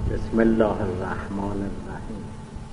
بسم الله الرحمن الرحیم.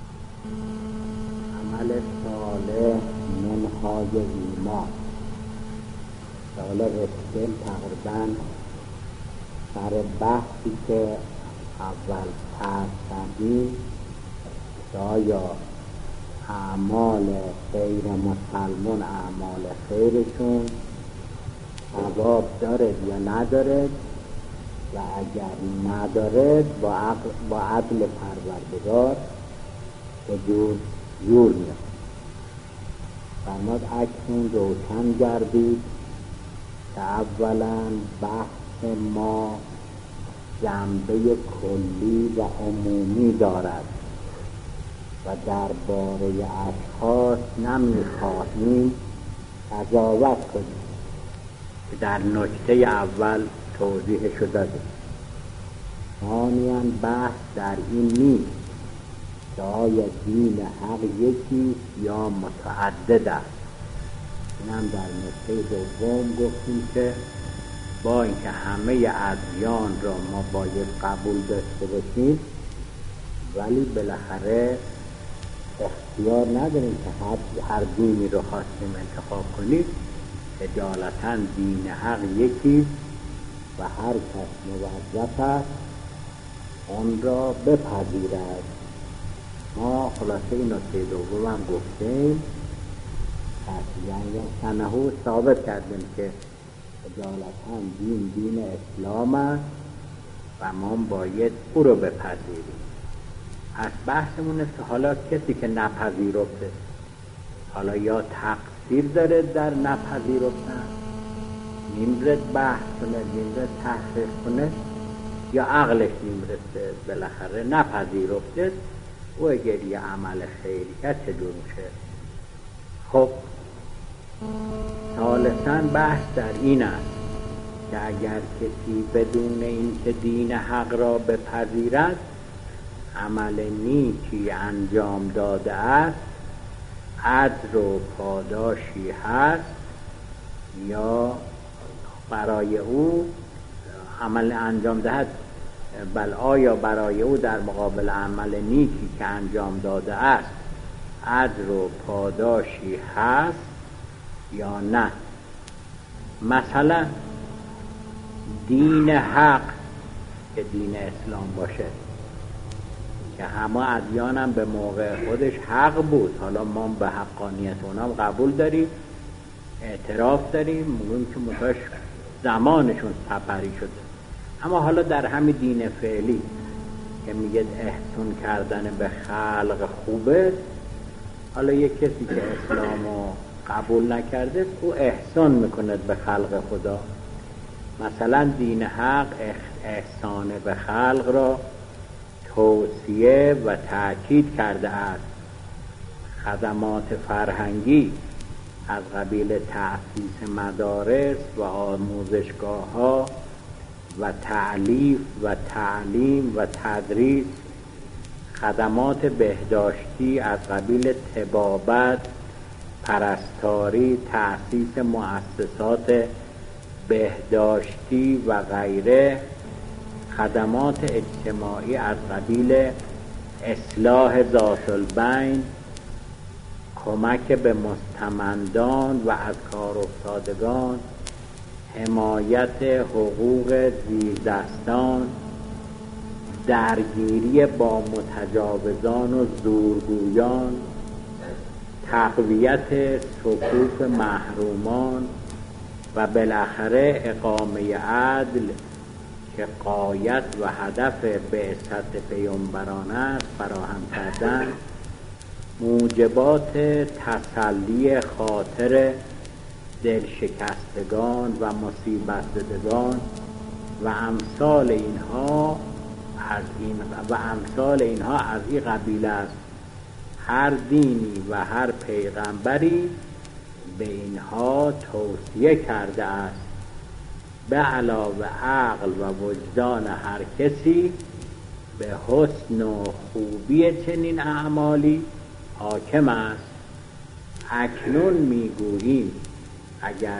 عمل صالح منهای ایمان. سال رسیدیم تقریبا سر بحثی که اول کردیم آیا اعمال غیر مسلمان اعمال خیرشون ثواب داره یا نداره، و اگر نداره با عدل پروردگار به جور میاد. فرمود اکنون روشن گردید که اولا بحث ما جنبه کلی و عمومی دارد و درباره اشخاص نمیخواهیم قضاوت کنیم که در نکته اول توضیح شده. ثانیاً بحث در این نیست که آیا دین حق یکی یا متعدد است. این هم در نکته دوم گفتیم که با اینکه همه ادیان را ما باید قبول داشته باشیم، ولی بالاخره اختیار نداریم که هر دینی رو خواستیم انتخاب کنیم. اجالتا دین حق یکی و هر کس موظف است آن را بپذیرد. ما خلاصه این نکته دوم هم گفتیم، یعنی سنهو ثابت کردیم که اجالتا دین اسلام است و ما باید او رو بپذیریم. از بحثمون است حالا کسی که نپذیرفته، حالا یا تقصیر داره در نپذیرفتن، نمیرد بحث کنه، نمیرد تحقیق کنه، یا عقلش نمیرسه، بالاخره نپذیرفته، او اگر یه عمل خیری کرد چجور میشه؟ خب ثالثاً بحث در این است که اگر کسی بدون اینکه دین حق را بپذیرد عمل نیکی انجام داده است، اجر و پاداشی هست یا برای او عمل انجام دهد، بل آیا برای او در مقابل عمل نیکی که انجام داده است اجر و پاداشی هست یا نه؟ مثلا دین حق که دین اسلام باشه که همه ادیان هم به موقع خودش حق بود، حالا ما به حقانیت اونام قبول داریم، اعتراف داریم، میگیم که متاش زمانشون سپری شده. اما حالا در همین دین فعلی که میگه احسان کردن به خلق خوبه، حالا یک کسی که اسلامو قبول نکرده او احسان میکنه به خلق خدا. مثلا دین حق احسان به خلق را توصیه و تأکید کرده است. خدمات فرهنگی از قبیل تأسیس مدارس و آموزشگاه ها و تألیف و تعلیم و تدریس، خدمات بهداشتی از قبیل طبابت، پرستاری، تأسیس مؤسسات بهداشتی و غیره، خدمات اجتماعی از قبیل اصلاح ذات البین، کمک به مستمندان و از کار افتادگان، حمایت حقوق زیردستان، درگیری با متجاوزان و زورگویان، تقویت صفوف محرومان و بالاخره اقامه عدل که غایت و هدف بعثت پیامبران است فراهم کردن، موجبات تسلی خاطر دلشکستگان و مصیبت زدگان و امثال اینها از این قبیله است. هر دینی و هر پیغمبری به اینها توصیه کرده است. به علاوه عقل و وجدان هر کسی به حسن و خوبی چنین اعمالی حاکم است. اکنون میگوییم اگر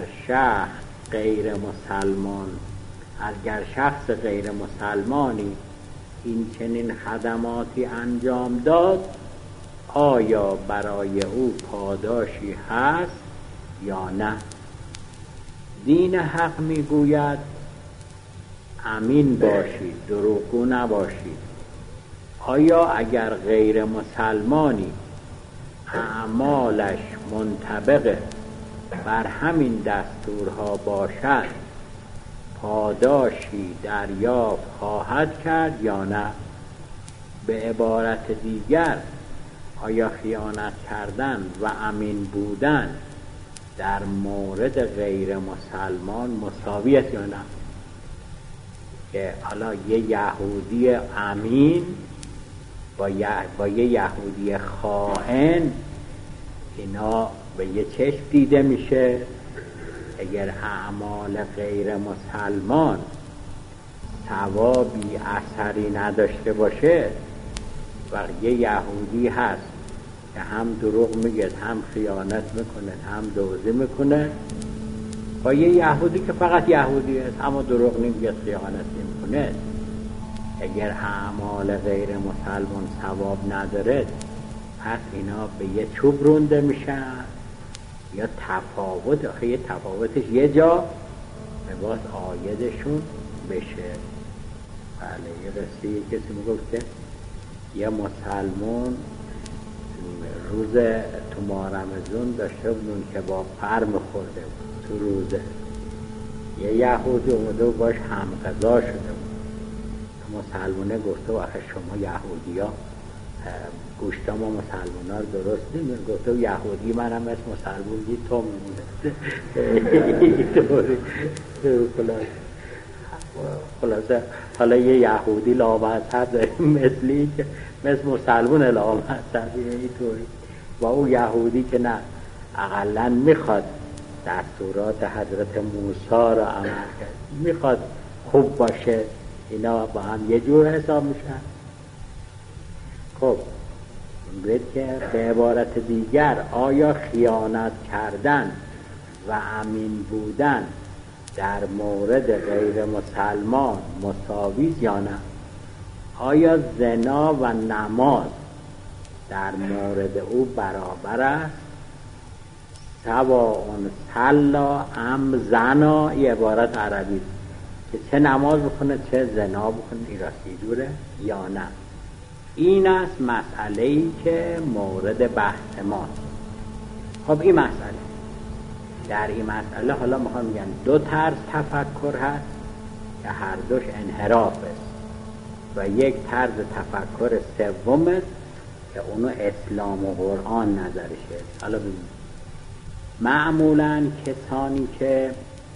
شخص غیر مسلمانی این چنین خدماتی انجام داد آیا برای او پاداشی هست یا نه؟ دین حق میگوید امین باشید، دروغگو نباشید. آیا اگر غیر مسلمانی اعمالش منطبق بر همین دستورها باشد پاداشی دریافت خواهد کرد یا نه؟ به عبارت دیگر آیا خیانت کردن و امین بودن در مورد غیر مسلمان مساوی است یا نه؟ که حالا یه یهودی امین با یه یهودی خائن اینا به یه چشم دیده میشه. اگر اعمال غیر مسلمان ثوابی اثری نداشته باشه و یه یهودی هست که هم دروغ میگه، هم خیانت میکنه، هم دزدی میکنه، با یه یهودی که فقط یهودی است اما دروغ نمیگه، خیانت نمیکنه، اگر اعمال غیر مسلمان ثواب نداره پس اینا به یه چوب رونده میشن یا تفاوت، آخه یه تفاوتش یه جا باز آیدشون بشه. بله یه قصه یه کسی میگفته یه مسلمان روز تو ماه رمضان داشته بودن که با فرم خورده بود تو روزه، یه یهودی اومده و باش هم غذا شده بود. مسلمانه گفته آخه شما یهودی ها گوشتا ما مسلمان ها رو درست نمید. گفته یهودی منم مثل مسلمان دید تو میمونه. خلاصه حالا یه یهودی لامذهب داریم مثلی که مثل مسلمان لامذهبی اینطوری، و او یهودی که نه اقلا میخواد دستورات حضرت موسی رو عمل کرد، میخواد خوب باشه، اینا با هم یه جور حساب میشن. خب بگید که به عبارت دیگر آیا خیانت کردن و امین بودن در مورد غیر مسلمان مساوی یا نه؟ آیا زنا و نماز در مورد او برابر است؟ سواء صلا ام زنا، این عبارت عربی که چه نماز بکنه چه زنا بکنه این راستی دوره یا نه؟ این است مسئله‌ای که مورد بحث ماست. خب این مسئله، در این مسئله حالا میخوام میگن دو طرز تفکر هست که هر دوش انحراف است و یک طرز تفکر سوم است که اونو اسلام و قرآن نظرشه. حالا ببینید معمولاً کسانی که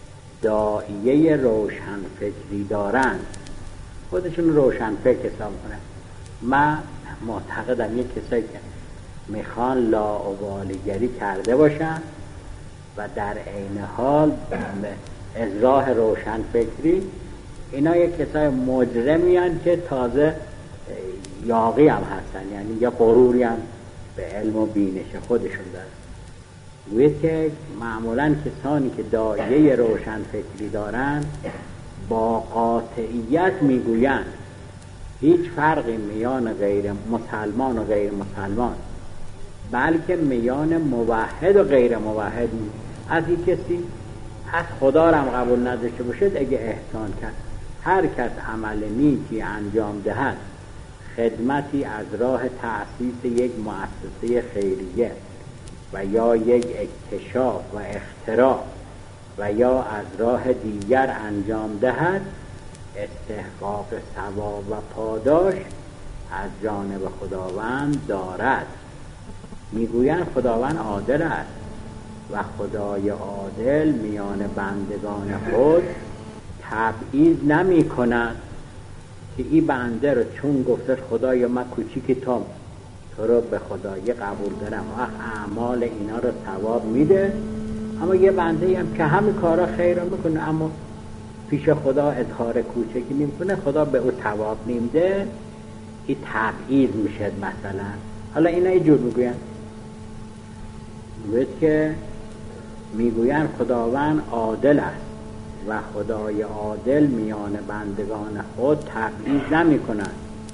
داعیه روشن فکری دارند خودشون روشن فکر حساب کنن. من معتقدم یک کسایی که میخوان لاابالیگری کرده باشن و در عین حال از راه روشن فکری اینا یک کسای مجرمی هستند که تازه یاغی هم هستن، یعنی یا غروری هم به علم و بینش خودشون دارن. گوید که معمولا کسانی که داعیه روشن فکری دارن با قاطعیت میگویند هیچ فرقی میان غیر مسلمان و غیر مسلمان بلکه میان موحد و غیر موحد نیست. از این کسی از خدا را هم قبول نداشته باشد اگه احسان کرد، هر کس عمل نیکی انجام دهد، خدمتی از راه تأسیس یک مؤسسه خیریه و یا یک اکتشاف و اختراع و یا از راه دیگر انجام دهد، استحقاق ثواب و پاداش از جانب خداوند دارد. میگویند خداوند عادل است و خدای عادل میان بندگان خود تبعیض نمی کند که این بنده رو چون گفته خدایا من کوچیکی تو رو به خدایی قبول دارم و اعمال اینا رو ثواب میده، اما یه بنده هم که همین کارا خیر رو میکنه اما پیش خدا اظهار کوچکی نمیکنه، خدا به او ثواب نمیده، این تبعیض میشه مثلا. حالا اینا یه جور میگوین که میگوین خداوند عادل است و خدای عادل میان بندگان خود تبعیض نمی کند.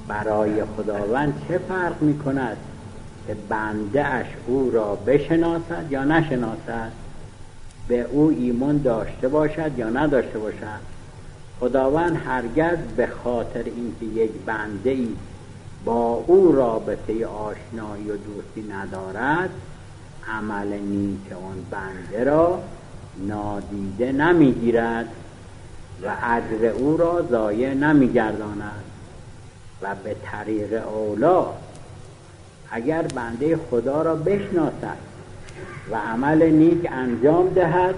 برای خداوند چه فرق می کند که بنده اش او را بشناسد یا نشناسد، به او ایمان داشته باشد یا نداشته باشد. خداوند هرگز به خاطر اینکه یک بنده ای با او رابطه آشنایی و دوستی ندارد عمل نیک اون بنده را نادیده نمیگیرد و اجر او را ضایع نمیگرداند. و به طریق اولا اگر بنده خدا را بشناسد و عمل نیک انجام دهد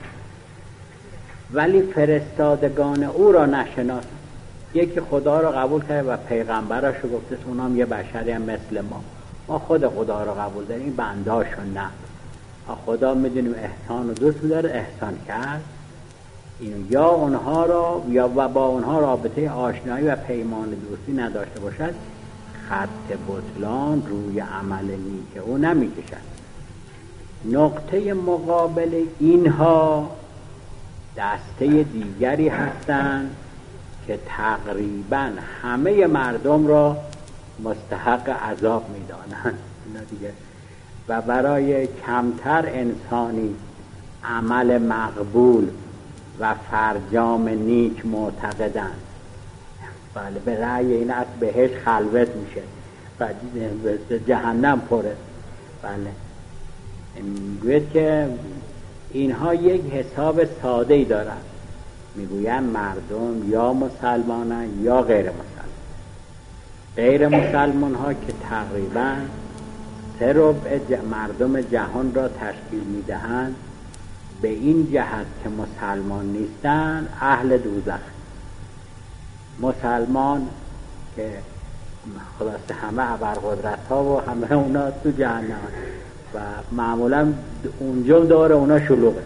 ولی فرستادگان او را نشناسد، یکی خدا را قبول کرد و پیغمبرش رو گفته اونام یه بشری هم مثل ما خود خدا را قبول داریم، این بنداشون نه، خدا میدونیم احسان و دوست داره، احسان کرد این یا اونها را یا با اونها رابطه آشنایی و پیمان دوستی نداشته باشد، خط بطلان روی عمل نیک او نمیکشد. نقطه مقابل اینها دسته دیگری هستند که تقریبا همه مردم را مستحق عذاب میدانند و برای کمتر انسانی عمل مقبول و فرجام نیک معتقدند. بله، به رأی این از بهش خلوت میشه و جهنم پره. بله، میگوید که اینها یک حساب ساده ای دارند، میگویند مردم یا مسلمانن یا غیر مسلمان. غیر مسلمان ها که تقریبا 3/4 مردم جهان را تشکیل میدهند، به این جهت که مسلمان نیستند اهل دوزخ. مسلمان که خلاصه همه ابرقدرت ها و همه اونا تو جهنم و معمولا اونجا داره اونا شلوغه.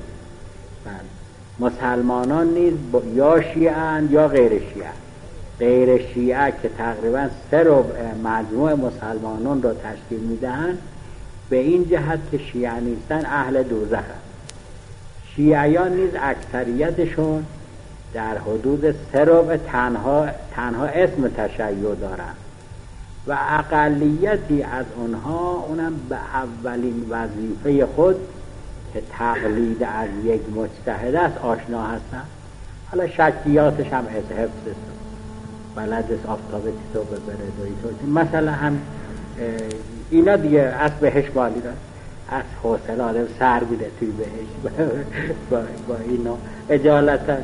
مسلمانان نیز یا شیعه یا غیر شیعه. غیر شیعه که تقریبا 3/4 مجموع مسلمانان را تشکیل میدهند، به این جهت که شیعه نیستن اهل دوزخ هست. شیعیان نیز اکثریتشون در حدود 3/4 تنها اسم تشیع دارند و اقلیتی از اونها اونم به اولین وظیفه خود که تقلید از یک مجتهد است آشنا هستند. حالا شکیاتش هم از حفظ بلد است، آفتاب تو ببره دویتو مثلا هم اینا دیگه از بهش بالی دارد، از حوصله آدم سر میره توی بهش با اینا اجالتا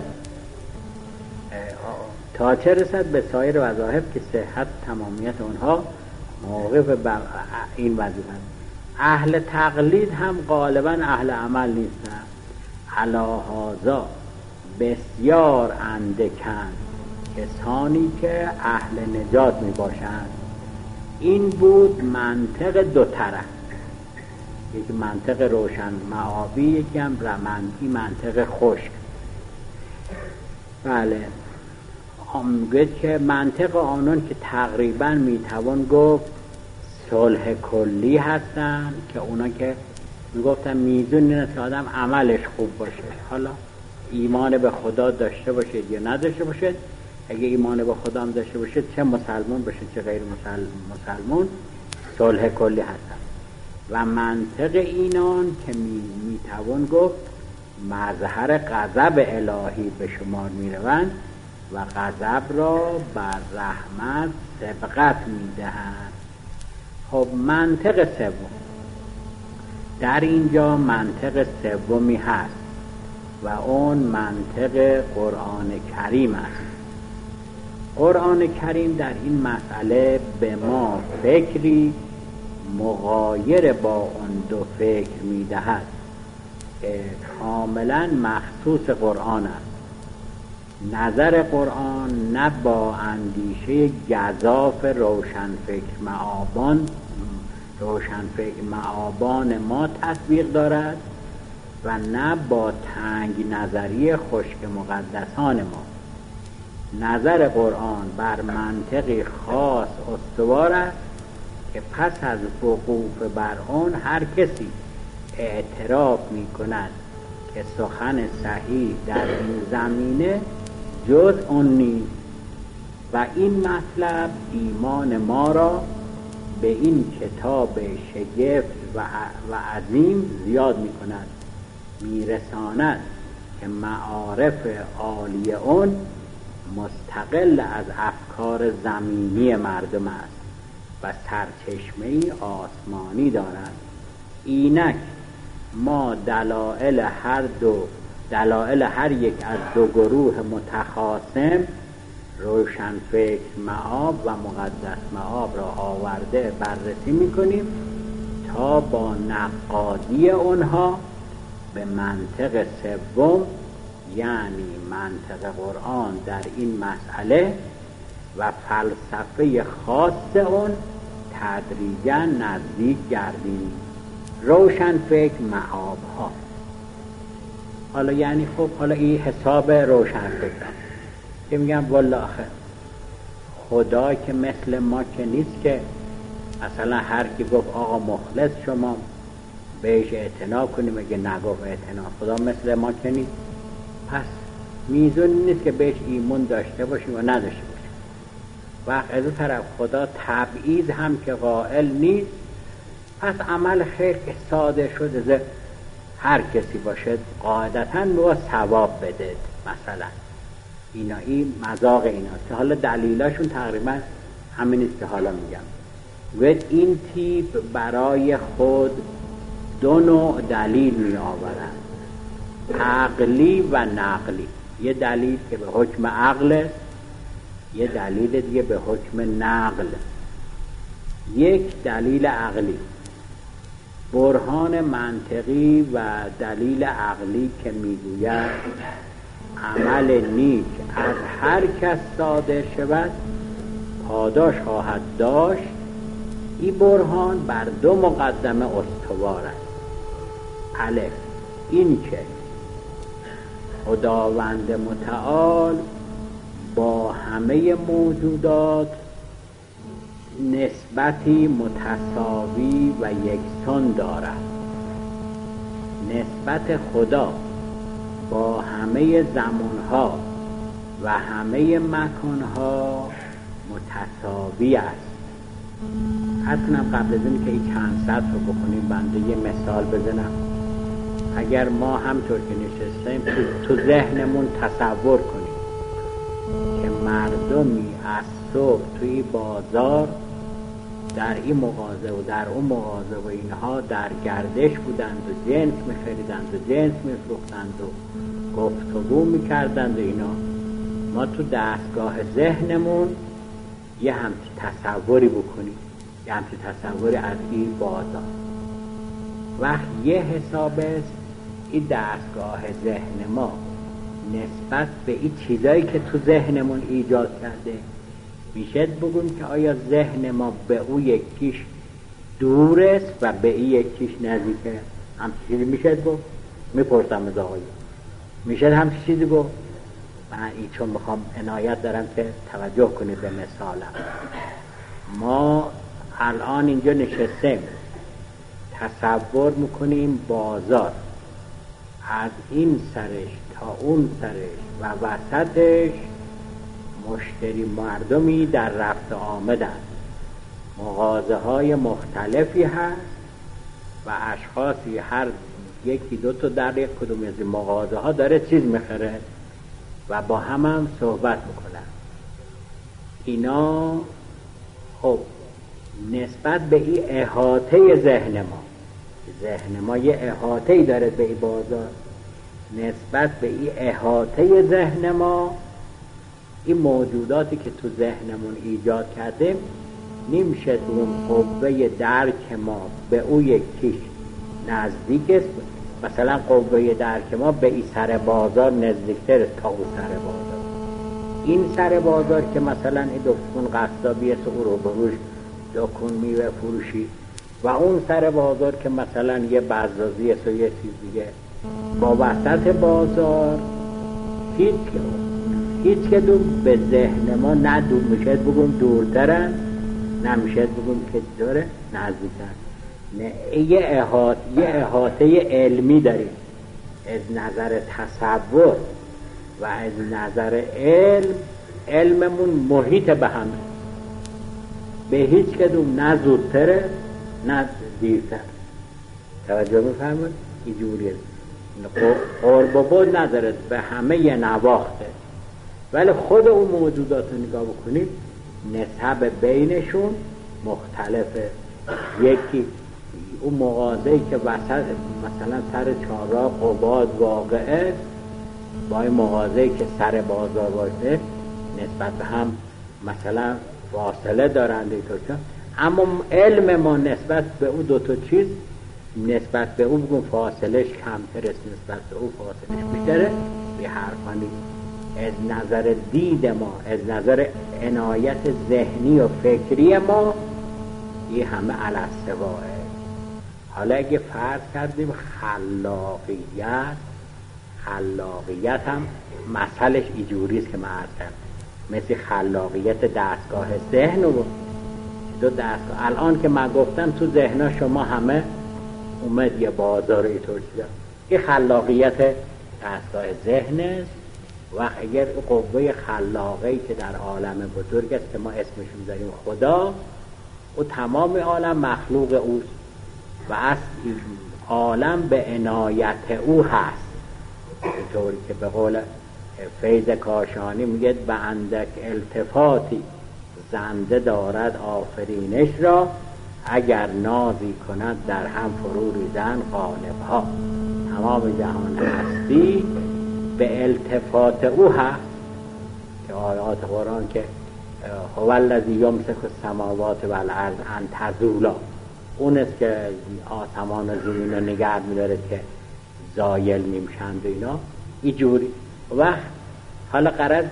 تا چه رسد به سایر وظایف که صحت تمامیت اونها موقف این وظیفه. اهل تقلید هم غالبا اهل عمل نیستن. علاهازا بسیار اندکن کسانی که اهل نجات می باشند. این بود منطق دو طرف، یکی منطق روشن معابی، یکی هم رمندی منطق خشک. بله، میگوید که منطق آنان که تقریبا میتوان گفت صلح کلی هستن، که اونا که میگفتن میزون این است که آدم عملش خوب باشه، حالا ایمان به خدا داشته باشید یا نداشته باشید. اگه ایمان به خدا هم داشته باشید، چه مسلمان باشید چه غیر مسلمان، صلح کلی هستن. و منطق اینان که میتوان گفت مظهر غضب الهی به شمار میروند و غضب را بر رحمت سبقت میدهند. خب منطق سوم، در اینجا منطق سومی هست و اون منطق قرآن کریم است. قرآن کریم در این مسئله به ما فکری مغایر با اون دو فکر میدهد که کاملا مخصوص قرآن است. نظر قرآن نه با اندیشه گزاف روشنفکر معابان ما تطبیق دارد و نه با تنگ نظری خشک مقدسان ما. نظر قرآن بر منطقی خاص استوار است که پس از وقوف بر آن هر کسی اعتراف می کند که سخن صحیح در این زمینه جز اون نیست و این مطلب ایمان ما را به این کتاب شگفت و عظیم زیاد می کند، می رساند که معارف عالی اون مستقل از افکار زمینی مردم است و سرچشمه‌ای آسمانی دارد. اینک ما دلائل هر یک از دو گروه متخاصم، روشنفکر مآب و مقدس مآب را آورده بررسی میکنیم تا با نقادی اونها به منطق سوم، یعنی منطق قرآن در این مسئله و فلسفه خاص اون تدریجا نزدیک گردیم. روشنفکر مآب ها. حالا یعنی خب حالا این حساب روشنفکران که میگم والله آخه خدا که مثل ما که نیست که مثلا هر کی گفت آقا مخلص شما بهش اعتنا کنیم، اگه نگفت اعتنا. خدا مثل ما که نیست، پس میزون نیست که بهش ایمان داشته باشیم و نداشته باشیم. وقت از اون طرف خدا تبعیض هم که قائل نیست، پس عمل خیر که ساده شده هر کسی باشه قاعدتاً رو ثواب بده. مثلا اینا این مذاق ایناست که حالا دلیلاشون تقریبا همین است که حالا میگم. و این تیپ برای خود دو نوع دلیل می آورند، عقلی و نقلی. یه دلیل که به حکم عقل است، یه دلیل دیگه به حکم نقل. یک دلیل عقلی، برهان منطقی و دلیل عقلی که میگوید عمل نیک از هر کس صادر شود پاداش خواهد داشت. این برهان بر دو مقدمه استوار است. الف، این که خداوند متعال با همه موجودات نسبتی متساوی و یکسان دارد. نسبت خدا با همه زمانها و همه مکانها متساوی است. حتما قبل از این که این چند سطر رو بکنیم بنده یه مثال بزنم. اگر ما همطور که نشستیم تو ذهنمون تصور کنیم که مردمی از صبح توی بازار در این مغازه و در اون مغازه و اینها در گردش بودند و جنس می‌خریدند و جنس می‌فروختند و گفتگو می‌کردند و اینا، ما تو دستگاه ذهنمون یه همچین تصوری بکنیم، یه همچین تصوری از این بازار. وقت یه حساب است این دستگاه ذهن ما نسبت به این چیزایی که تو ذهنمون ایجاد کرده میشه بگیم که آیا ذهن ما به او یکیش دور است و به این یکیش نزدیکه؟ همچین چیزی میشه گفت؟ میپرسم از آقایی میشه همچین چیزی گفت؟ من این چون میخوام عنایت دارم که توجه کنید به مثالم. ما الان اینجا نشستیم تصور میکنیم بازار از این سرش تا اون سرش و وسطش مشتری مردمی در رفت آمدن، مغازه های مختلفی هست و اشخاصی هر یکی دو تا در یک کدوم از این مغازه ها داره چیز میخره و با هم صحبت میکنن. اینا خب نسبت به این احاطه ذهن ما یه احاطه‌ای داره به این بازار، نسبت به این احاطه ذهن ما این موجوداتی که تو ذهنمون ایجاد کردیم نمیشه اون قوه درک ما به او یکیش نزدیک است. مثلا قوه درک ما به این سر بازار نزدیکتر تا اون سر بازار. این سر بازار که مثلا این دکون قصابی است او رو بروش دکون میوه فروشی و اون سر بازار که مثلا یه بزازی است و یه چیز دیگه، با وسط بازار هیچ که به ذهن ما ندور میشه بگم دورترن، نمیشه بگم که دوره نزدیکتر. نه یه احاطه علمی داریم از نظر تصور و از نظر علم علممون محیط به همه، به هیچ کدوم نه زودتره نه دیرتر. توجه می‌فرمایید؟ اینجوریه، قرب و بعد نداره، به همه یه نواخته. ولی خود اون موجودات رو نگاه بکنید نسب بینشون مختلفه. یکی اون مغازه‌ای که وسط مثلا سر چهارراه قباد واقعه با این مغازه‌ای که سر بازار باشه نسبت به هم مثلا فاصله دارند اینطور. اما علم ما نسبت به اون دو تا چیز، نسبت به اون بگم فاصلهش کمتره، نسبت به اون فاصلهش بیشتره. به هر حالی از نظر دید ما، از نظر عنایت ذهنی و فکری ما این همه علی السواه. حالا اگه فرض کردیم خلاقیت هم مسئلهش اینجوریست که من عرض کردم، مثل خلاقیت دستگاه ذهن و دو دستگاه. الان که من گفتم تو ذهن شما همه اومد یه بازار اینطور چیزا، این خلاقیت دستگاه ذهن است. و اگر قوه خلاقی که در عالم بزرگ است که ما اسمشون داریم خدا، و تمام عالم مخلوق اوست و اصل عالم به عنایت او هست. اینطوری که به قول فیض کاشانی میگه به اندک التفاتی زنده دارد آفرینش را، اگر نازی کند در هم فرو ریزن غالب ها. تمام جهان هستی به التفات او هست که آیات قرآن که هو الذی یمسک السماوات والارض ان تزولا، اون است که آسمان و زمین رو نگه می‌داره که زایل نمیشند و اینا اینجوری. و حالا غرض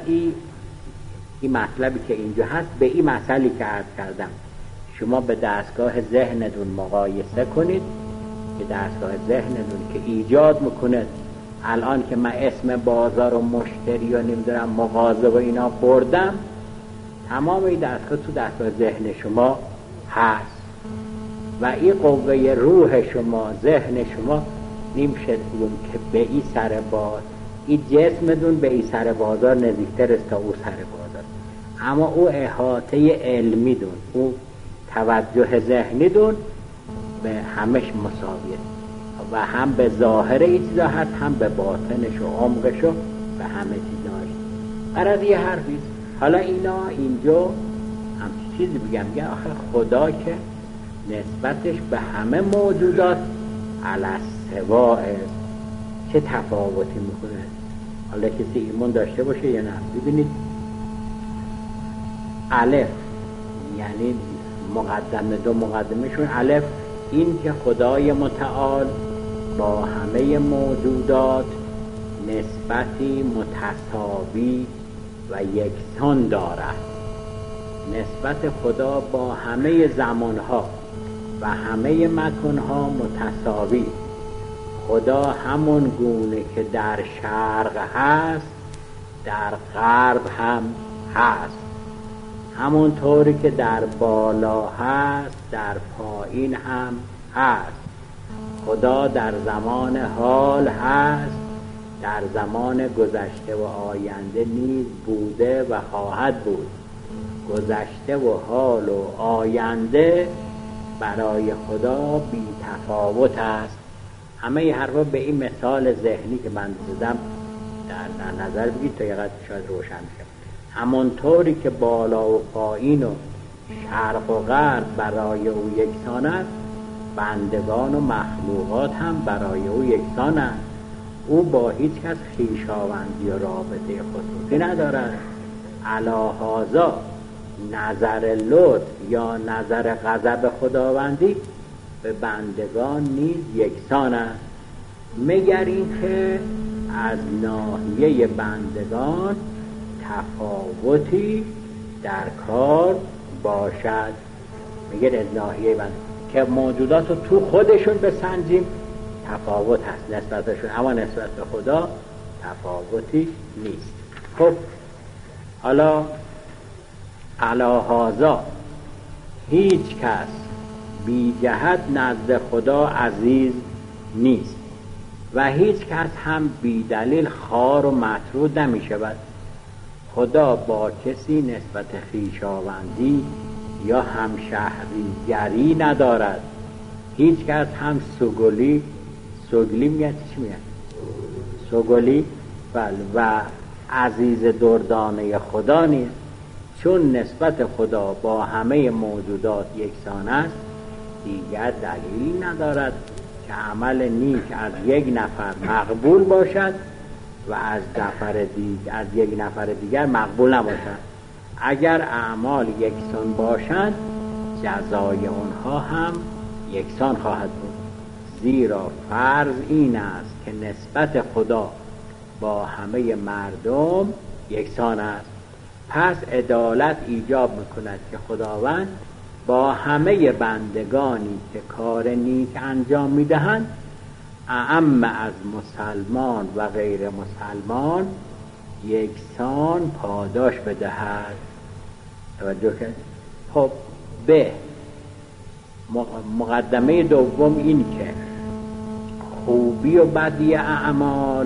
این مطلبی که اینجا هست به این مسئله که عرض کردم شما به دستگاه ذهنتون مقایسه کنید که دستگاه ذهنتون که ایجاد میکنه. الان که من اسم بازار و مشتری و نمیدونم مغازه و اینا بردم، تمام این دستگاه تو دستگاه ذهن شما هست و این قوه روح شما، ذهن شما نمیشه که به این سر بازار، این جسمتون به این سر بازار نزدیکتر است تا او سر بازار، اما او احاطه علمی دون، او توجه ذهنی دون به همش مساویه و هم به ظاهر این چیزا هست، هم به باطنش و عمقش و به همه چیزاش. برای یه حرفی حالا اینا اینجا هم چیزی بگم که آخه خدا که نسبتش به همه موجودات علی السواء، چه تفاوتی میکنه؟ حالا کسی ایمان داشته باشه یا نه؟ ببینید الف یعنی دو مقدمهشون الف، این که خدای متعال با همه موجودات نسبتی متساوی و یکسان دارد. نسبت خدا با همه زمانها و همه مکانها متساوی. خدا همون گونه که در شرق هست در غرب هم هست، همون طوری که در بالا هست در پایین هم هست. خدا در زمان حال هست، در زمان گذشته و آینده نیز بوده و خواهد بود. گذشته و حال و آینده برای خدا بی تفاوت است. همه ی حرفا به این مثال ذهنی که من زدم در نظر بگید تا یقدر شاید روشن شه. همونطوری که بالا و پایین و شرق و غرب برای او یکسان است، بندگان و مخلوقات هم برای او یکسان است. او با هیچ کس خویشاوندی و رابطه خصوصی ندارد. علی هذا نظر لطف یا نظر غضب خداوندی به بندگان نیز یکسان است، مگر این که از ناحیه بندگان تفاوتی در کار باشد. میگه از ناحیه بندگان که موجودات رو تو خودشون بسنجیم تفاوت هست نسبتشون، اما نسبت به خدا تفاوتی نیست. خب حالا علی هذا هیچ کس بی جهت نزد خدا عزیز نیست و هیچ کس هم بی دلیل خوار و مطرود نمی شود. خدا با کسی نسبت خویشاوندی یا همشهریگری ندارد. هیچ کس هم سگلی میگن چی میگن؟ سگلی و عزیز دردانه خدا نیست، چون نسبت خدا با همه موجودات یکسان است. دیگر دلیل ندارد که عمل نیک از یک نفر مقبول باشد و از یک نفر دیگر مقبول نباشد. اگر اعمال یکسان باشند جزای آنها هم یکسان خواهد بود، زیرا فرض این است که نسبت خدا با همه مردم یکسان است. پس عدالت ایجاب میکند که خداوند با همه بندگانی که کار نیک انجام میدهند، اعم از مسلمان و غیر مسلمان، یکسان پاداش بدهد. توجه کرد؟ خب به مقدمه دوم این که خوبی و بدی اعمال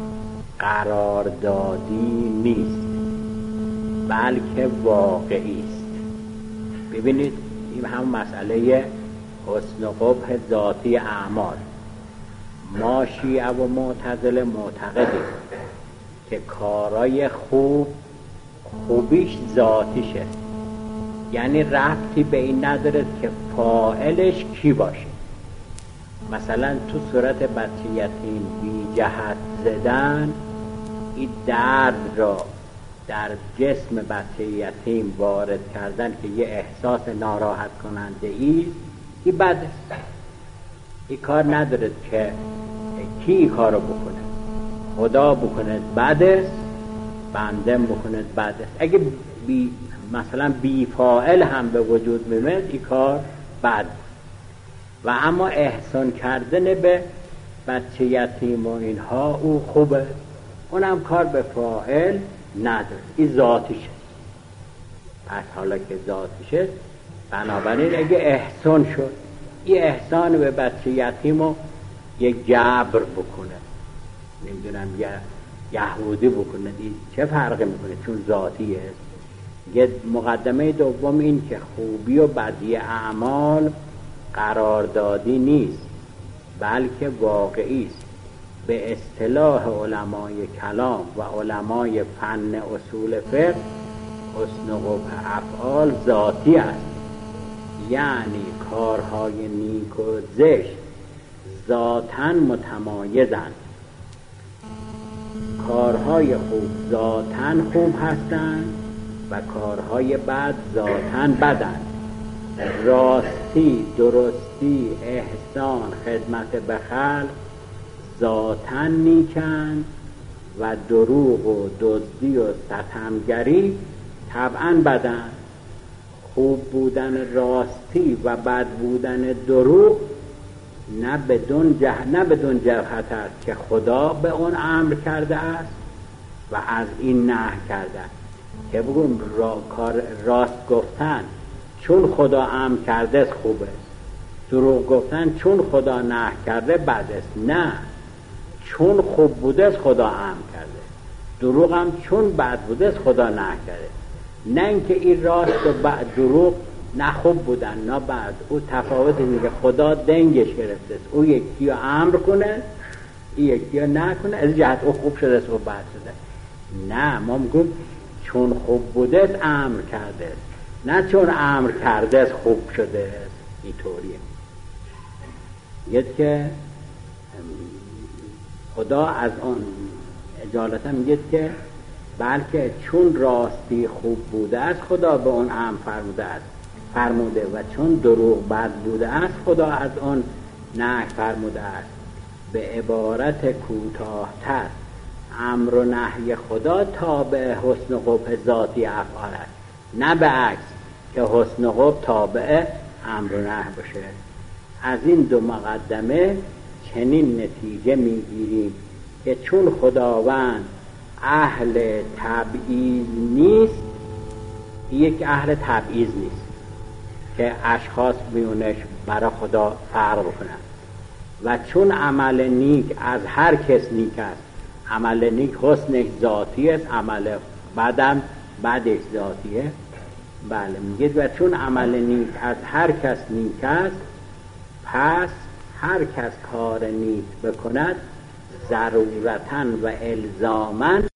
قراردادی نیست بلکه واقعی است. ببینید این هم مسئله حسن و قبح ذاتی اعمال. ما شیعه و معتزله معتقدیم که کارای خوبیش ذاتیشه، یعنی ربطی به این نداره که فاعلش کی باشه. مثلا تو صورت بچه یتیم بی جهت زدن، این درد را در جسم بچه یتیم وارد کردن که یه احساس ناراحت کننده ای بده. این کار نداره که کی کارو بکنه، خدا بکنه بده، بنده بکنه بده. اگه مثلا بی فاعل هم به وجود میمد این کار بد. و اما احسان کردن به بچه یتیم و اینها او خوبه، اونم کار به فاعل نداره، این ذاتیشه. پس حالا که ذاتیشه، بنابراین اگه احسان شد، این احسان به بچه یتیم رو یک جبر بکنه، نمیدونم یهودی بکنه، این چه فرقی میکنه؟ چون ذاتیه. یه مقدمه دوم این که خوبی و بدی اعمال قراردادی نیست بلکه واقعی است. به اصطلاح علمای کلام و علمای فن اصول فقه، حسن و قبح افعال ذاتی است، یعنی کارهای نیک و زشت ذاتاً متمایزند. کارهای خوب ذاتاً خوب هستند و کارهای بد ذاتاً بدند. راستی، درستی، احسان، خدمت به خلق ذاتاً نیکند و دروغ و دزدی و ستمگری طبعاً بدند. خوب بودن راستی و بد بودن دروغ نه بدون جهت است که خدا به اون امر کرده است و از این نهی کرده است. که بگون کار راست گفتن چون خدا امر کرده است خوبه، دروغ گفتن چون خدا نهی کرده بد است. نه، چون خوب بوده است خدا امر کرده، دروغ هم چون بد بوده است خدا نهی کرده. نه اینکه این راست و دروغ نه خوب بودن نه بد، او تفاوت میگه. خدا دنگش گرفته است، او یکی رو امر کنه این یکی رو نکنه، از جهت او خوب شده است و بد شده. نه، ما میگیم چون خوب بوده است امر کرده است، نه چون امر کرده است خوب شده است. این طوریه. میگه که خدا از آن اجالتا میگه که بلکه چون راستی خوب بوده است خدا به اون امر فرموده و چون دروغ بد بوده است خدا از آن نهی فرموده است. به عبارت کوتاه‌تر، امر و نهی خدا تابع حسن و قبح ذاتی افعال است، نه به عکس که حسن و قبح تابع امر و نهی باشه. از این دو مقدمه چنین نتیجه میگیریم که چون خداوند اهل تبعیض نیست، یک اهل تبعیض نیست که اشخاص میونش برای خدا فرق بکنن. و چون عمل نیک از هر کس نیک است، عمل نیک حسنش ذاتی است، عمل بعدش ذاتیه. بله میگه و چون عمل نیک از هر کس نیک است، پس هر کس کار نیک بکند ضرورتاً و الزاماً